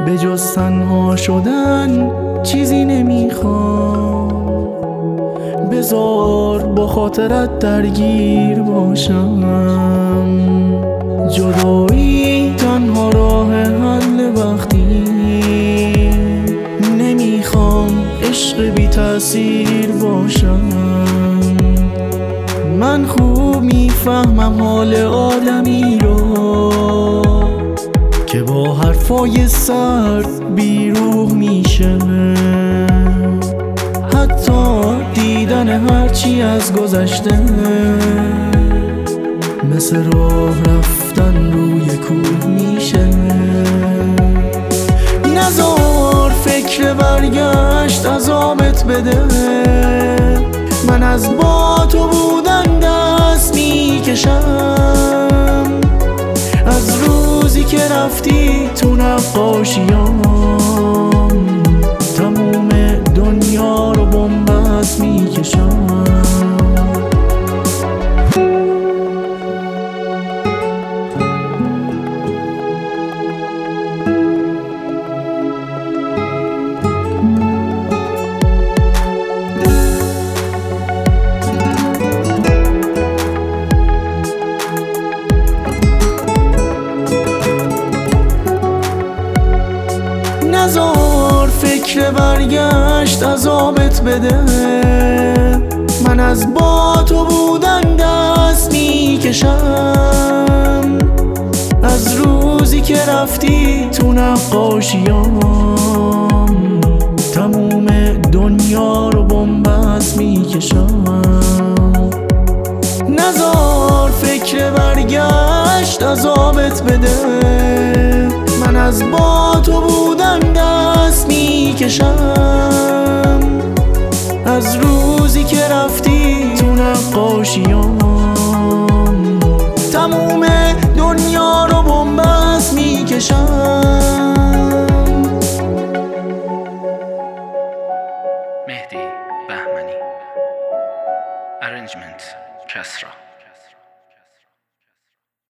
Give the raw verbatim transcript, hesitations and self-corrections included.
به جز تنها شدن چیزی نمیخوام. بذار با خاطرت درگیر باشم. جدایی تنها راه حل وقتی نمیخوام عشق بی تأثیر باشم. من خوب میفهمم حال آدمی رو که با حرفای سرد بیروح میشه. حتی دیدن هرچی از گذشته مثل راه رفتن روی کوه میشه. نذار فکر برگشت عذابت بده. من از با تو بودن دست میکشم. از روزی که رفتی تو نقاشیام تموم دنیا رو بن‌بست میکشم. نذار فکر برگشت عذابت بده. من از با تو بودن دست میکشم. از روزی که رفتی تو نقاشیام تموم دنیا رو بن‌بست میکشم. نذار فکر برگشت عذابت بده. من از با تو بودن دست میکشم. از روزی که رفتی تو نقاشیام تموم دنیا رو بن‌بست میکشم. مهدی بهمنی. Arrangement کسرا.